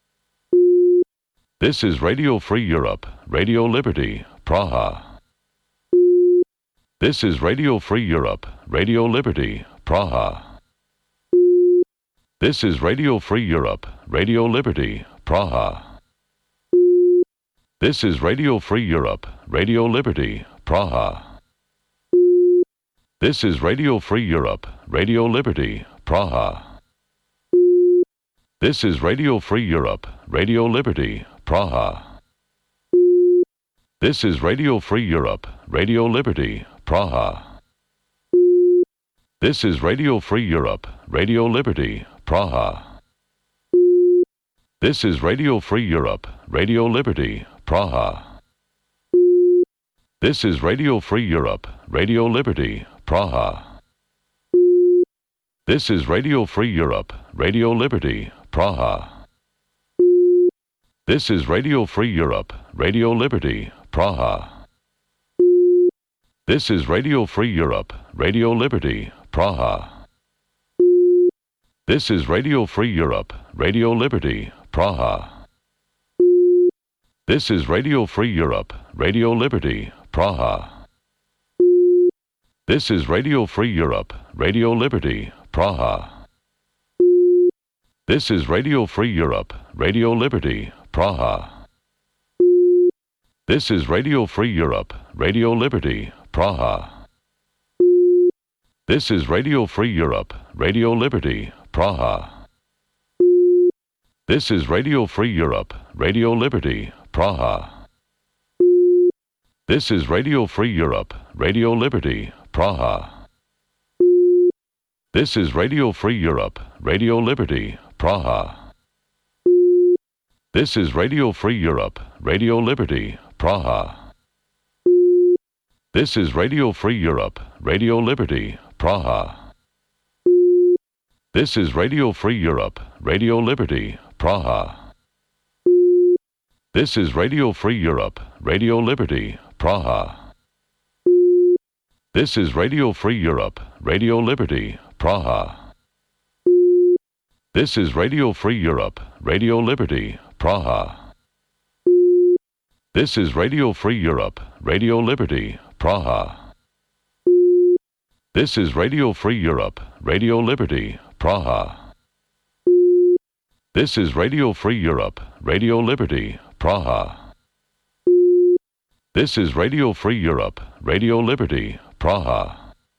This is Radio Free Europe, Radio Liberty, Praha. This is Radio Free Europe, Radio Liberty, Praha. This is Radio Free Europe, Radio Liberty, Praha. This is Radio Free Europe, Radio Liberty, Praha. This is Radio Free Europe, Radio Liberty, Praha. This is Radio Free Europe, Radio Liberty, Praha. This is Radio Free Europe, Radio Liberty, Praha. This is Radio Free Europe, Radio Liberty, Praha. This is Radio Free Europe, Radio Liberty, Praha. This is Radio Free Europe, Radio Liberty, Praha. This is Radio Free Europe, Radio Liberty, Praha. This is Radio Free Europe, Radio Liberty, Praha. This is Radio Free Europe, Radio Liberty, Praha. This is Radio Free Europe, Radio Liberty, Praha. This is Radio Free Europe, Radio Liberty, Praha. This is Radio Free Europe, Radio Liberty, Praha. This is Radio Free Europe, Radio Liberty, Praha. This is Radio Free Europe, Radio Liberty, Praha. This is Radio Free Europe, Radio Liberty, Praha. This is Radio Free Europe, Radio Liberty, Praha. This is Radio Free Europe, Radio Liberty, Praha. This is Radio Free Europe, Radio Liberty, Praha. This is Radio Free Europe, Radio Liberty, Praha. This is Radio Free Europe, Radio Liberty, Praha. This is Radio Free Europe, Radio Liberty, Praha. This is Radio Free Europe, Radio Liberty, Praha. This is Radio Free Europe, Radio Liberty, Praha. This is Radio Free Europe, Radio Liberty, Praha. This is Radio Free Europe, Radio Liberty, Praha. This is Radio Free Europe, Radio Liberty, Praha. This is Radio Free Europe, Radio Liberty, Praha. This is Radio Free Europe, Radio Liberty, Praha.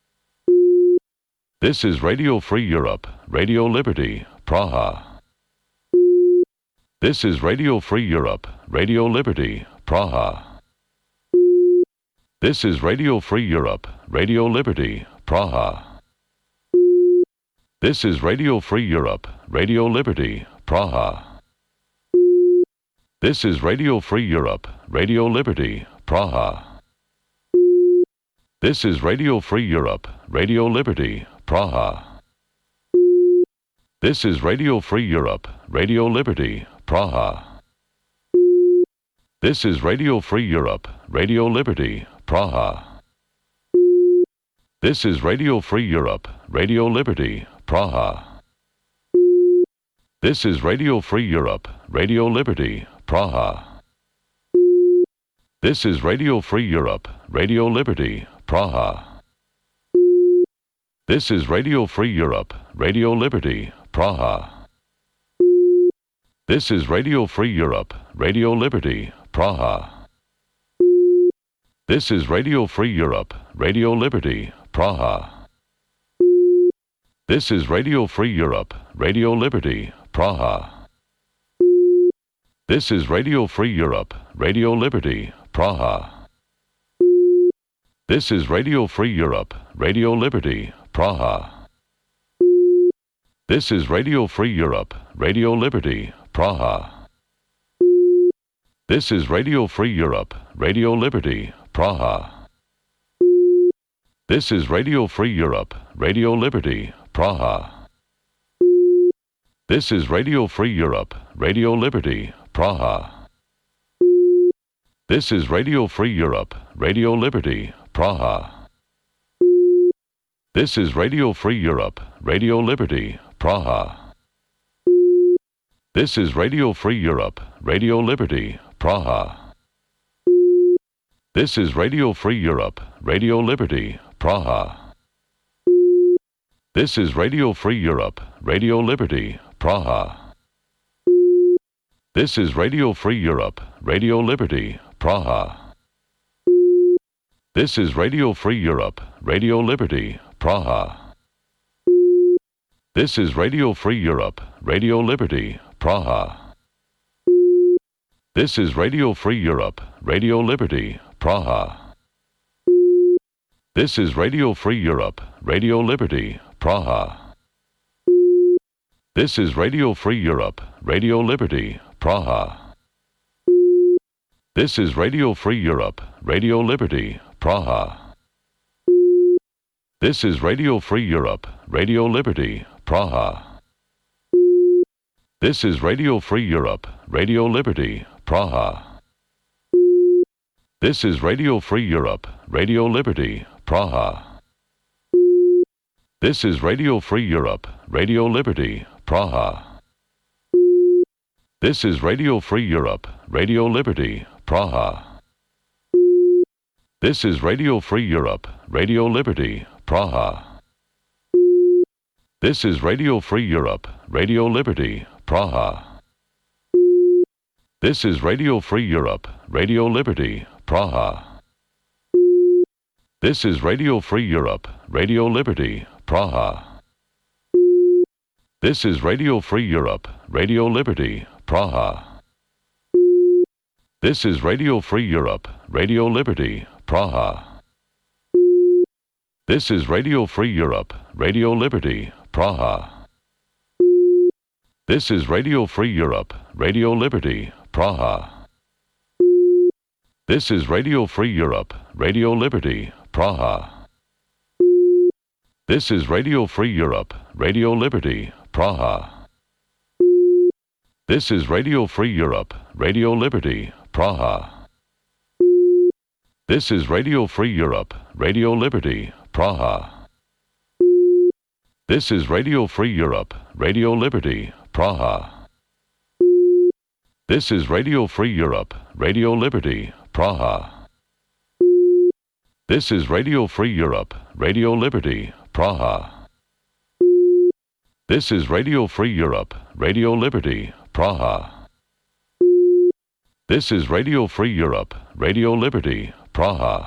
This is Radio Free Europe, Radio Liberty, Praha. This is Radio Free Europe, Radio Liberty, Praha. This is Radio Free Europe, Radio Liberty, Praha. This is Radio Free Europe, Radio Liberty, Praha. This is Radio Free Europe, Radio Liberty, Praha. This is Radio Free Europe, Radio Liberty, Praha. This is Radio Free Europe, Radio Liberty, Praha. This is Radio Free Europe, Radio Liberty, Praha. This is Radio Free Europe, Radio Liberty, Praha. This is Radio Free Europe, Radio Liberty, Praha. This is Radio Free Europe, Radio Liberty, Praha. This is Radio Free Europe, Radio Liberty, Praha. This is Radio Free Europe, Radio Liberty, Praha. This is Radio Free Europe, Radio Liberty, Praha. This is Radio Free Europe, Radio Liberty, Praha. This is Radio Free Europe, Radio Liberty, Praha. This is Radio Free Europe, Radio Liberty, Praha. This is Radio Free Europe, Radio Liberty, Praha. This is Radio Free Europe, Radio Liberty, Praha. This is Radio Free Europe, Radio Liberty, Praha. This is Radio Free Europe, Radio Liberty, Praha. This is Radio Free Europe, Radio Liberty, Praha. This is Radio Free Europe, Radio Liberty, Praha. This is Radio Free Europe, Radio Liberty, Praha. This is Radio Free Europe, Radio Liberty, Praha. This is Radio Free Europe, Radio Liberty, Praha. This is Radio Free Europe, Radio Liberty, Praha. This is Radio Free Europe, Radio Liberty, Praha. This is Radio Free Europe, Radio Liberty, Praha. This is Radio Free Europe, Radio Liberty, Praha. This is Radio Free Europe, Radio Liberty, Praha. This is Radio Free Europe, Radio Liberty, Praha. This is Radio Free Europe, Radio Liberty, Praha. This is Radio Free Europe, Radio Liberty, Praha. This is Radio Free Europe, Radio Liberty, Praha. This is Radio Free Europe, Radio Liberty, Praha. This is Radio Free Europe, Radio Liberty, Praha. This is Radio Free Europe, Radio Liberty, Praha. This is Radio Free Europe, Radio Liberty, Praha. This is Radio Free Europe, Radio Liberty, Praha. This is Radio Free Europe, Radio Liberty, Praha. This is Radio Free Europe, Radio Liberty, Praha. This is Radio Free Europe, Radio Liberty, Praha. This is Radio Free Europe, Radio Liberty, Praha. This is Radio Free Europe, Radio Liberty, Praha. This is Radio Free Europe, Radio Liberty, Praha. This is Radio Free Europe, Radio Liberty, Praha. This is Radio Free Europe, Radio Liberty, Praha. This is Radio Free Europe, Radio Liberty, Praha. This is Radio Free Europe, Radio Liberty, Praha. This is Radio Free Europe, Radio Liberty, Praha. This is Radio Free Europe, Radio Liberty, Praha. This is Radio Free Europe, Radio Liberty, Praha. This is Radio Free Europe, Radio Liberty, Praha. This is Radio Free Europe, Radio Liberty, Praha.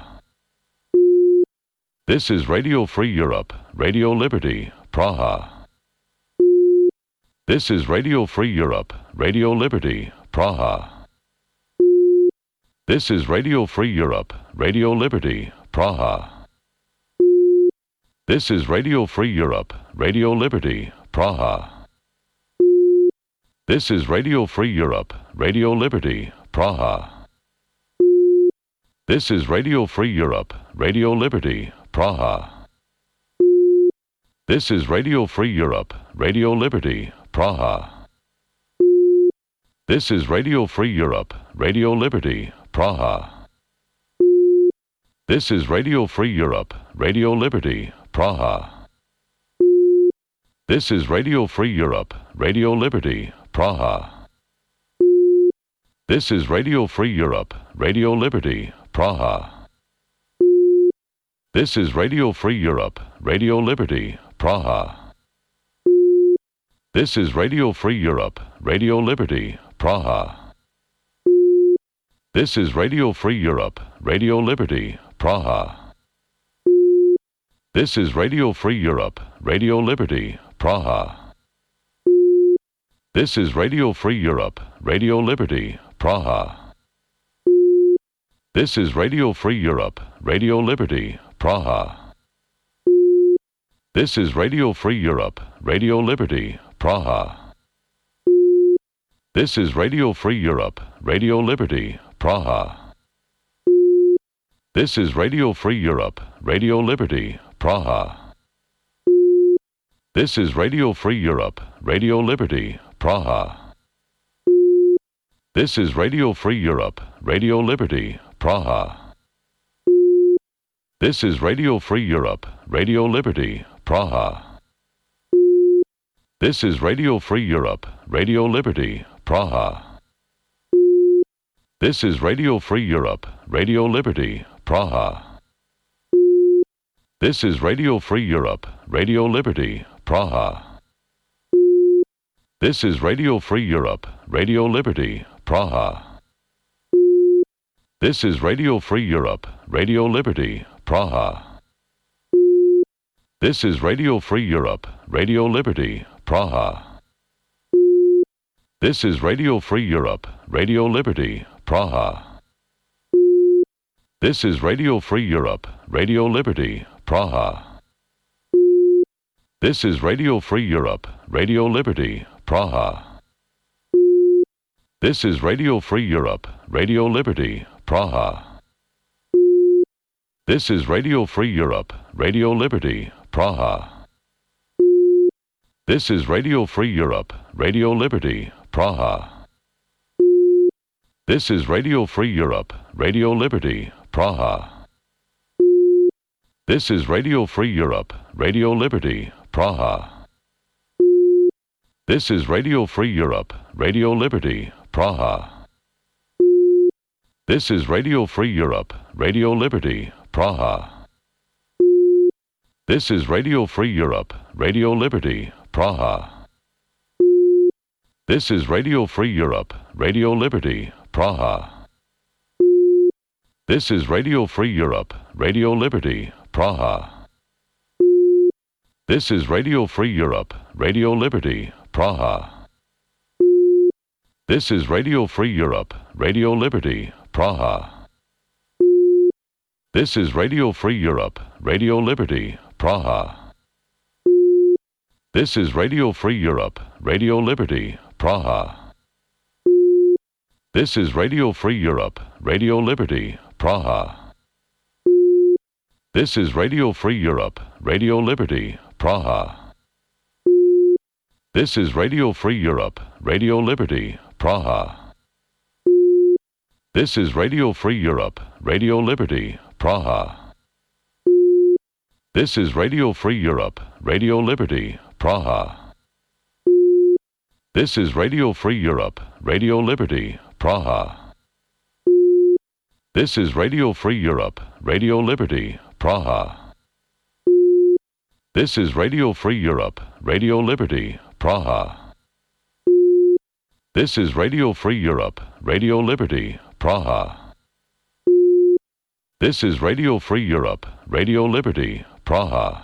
This is Radio Free Europe, Radio Liberty, Praha. This is Radio Free Europe, Radio Liberty, Praha. This is Radio Free Europe, Radio Liberty, Praha. This is Radio Free Europe, Radio Liberty, Praha. This is Radio Free Europe, Radio Liberty, Praha. This is Radio Free Europe, Radio Liberty, Praha. This is Radio Free Europe, Radio Liberty, Praha. This is Radio Free Europe, Radio Liberty, Praha. This is Radio Free Europe, Radio Liberty, Praha. This is Radio Free Europe, Radio Liberty, Praha. This is Radio Free Europe, Radio Liberty, Praha. This is Radio Free Europe, Radio Liberty, Praha. This is Radio Free Europe, Radio Liberty, Praha. This is Radio Free Europe, Radio Liberty, Praha. This is Radio Free Europe, Radio Liberty, Praha. This is Radio Free Europe, Radio Liberty, Praha. This is Radio Free Europe, Radio Liberty, Praha. This is Radio Free Europe, Radio Liberty, Praha. This is Radio Free Europe, Radio Liberty, Praha. This is Radio Free Europe, Radio Liberty, Praha. This is Radio Free Europe, Radio Liberty, Praha. This is Radio Free Europe, Radio Liberty, Praha. This is Radio Free Europe, Radio Liberty, Praha. This is Radio Free Europe, Radio Liberty, Praha. This is Radio Free Europe, Radio Liberty, Praha. This is Radio Free Europe, Radio Liberty, Praha. This is Radio Free Europe, Radio Liberty, Praha. This is Radio Free Europe, Radio Liberty, Praha. This is Radio Free Europe, Radio Liberty, Praha. This is Radio Free Europe, Radio Liberty, Praha. This is Radio Free Europe, Radio Liberty, Praha. This is Radio Free Europe, Radio Liberty, Praha. This is Radio Free Europe, Radio Liberty, Praha. This is Radio Free Europe, Radio Liberty, Praha. This is Radio Free Europe, Radio Liberty, Praha. This is Radio Free Europe, Radio Liberty, Praha. This is Radio Free Europe, Radio Liberty, Praha. This is Radio Free Europe, Radio Liberty, Praha. This is Radio Free Europe, Radio Liberty, Praha. This is Radio Free Europe, Radio Liberty, Praha. This is Radio Free Europe, Radio Liberty, Praha. This is Radio Free Europe, Radio Liberty, Praha. This is Radio Free Europe, Radio Liberty, Praha. This is Radio Free Europe, Radio Liberty, Praha. This is Radio Free Europe, Radio Liberty, Praha. This is Radio Free Europe, Radio Liberty, Praha. This is Radio Free Europe, Radio Liberty, Praha. This is Radio Free Europe, Radio Liberty, Praha. This is Radio Free Europe, Radio Liberty, Praha. This is Radio Free Europe, Radio Liberty, Praha. This is Radio Free Europe, Radio Liberty, Praha. This is Radio Free Europe, Radio Liberty, Praha. This is Radio Free Europe, Radio Liberty, Praha. This is Radio Free Europe, Radio Liberty, Praha. This is Radio Free Europe, Radio Liberty, Praha. This is Radio Free Europe, Radio Liberty, Praha.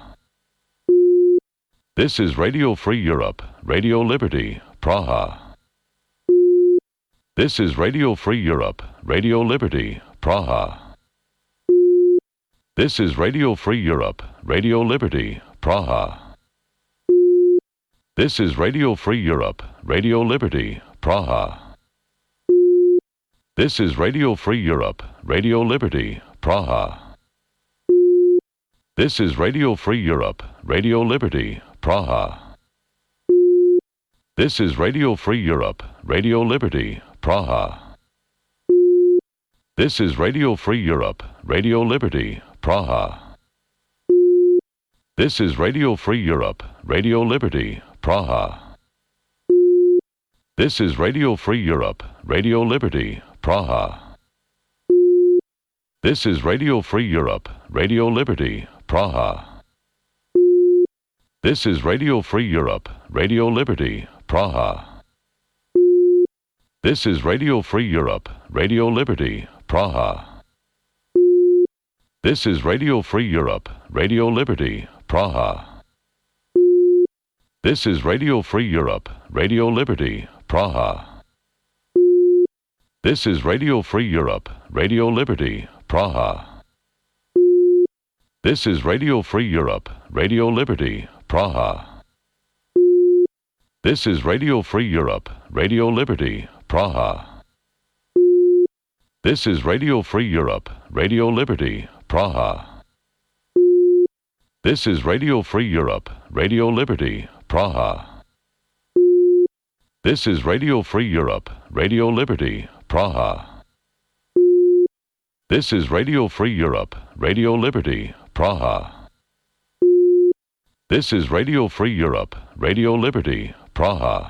This is Radio Free Europe, Radio Liberty, Praha. This is Radio Free Europe, Radio Liberty, Praha. This is Radio Free Europe, Radio Liberty, Praha. This is Radio Free Europe, Radio Liberty, Praha. This is Radio Free Europe, Radio Liberty, Praha. This is Radio Free Europe, Radio Liberty, Praha. This is Radio Free Europe, Radio Liberty, Praha. This is Radio Free Europe, Radio Liberty, Praha. This is Radio Free Europe, Radio Liberty, Praha. This is Radio Free Europe, Radio Liberty, Praha. This is Radio Free Europe, Radio Liberty, Praha. This is Radio Free Europe, Radio Liberty, Praha. This is Radio Free Europe, Radio Liberty, Praha. This is Radio Free Europe, Radio Liberty, Praha. This is Radio Free Europe, Radio Liberty, Praha. This is Radio Free Europe, Radio Liberty, Praha. This is Radio Free Europe, Radio Liberty, Praha. This is Radio Free Europe, Radio Liberty, Praha. This is Radio Free Europe, Radio Liberty, Praha. This is Radio Free Europe, Radio Liberty, Praha. This is Radio Free Europe, Radio Liberty, Praha. This is Radio Free Europe, Radio Liberty, Praha. This is Radio Free Europe, Radio Liberty, Praha.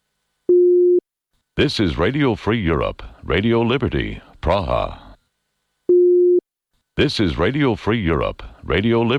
This is Radio Free Europe, Radio Liberty, Praha. This is Radio Free Europe, Radio Liberty.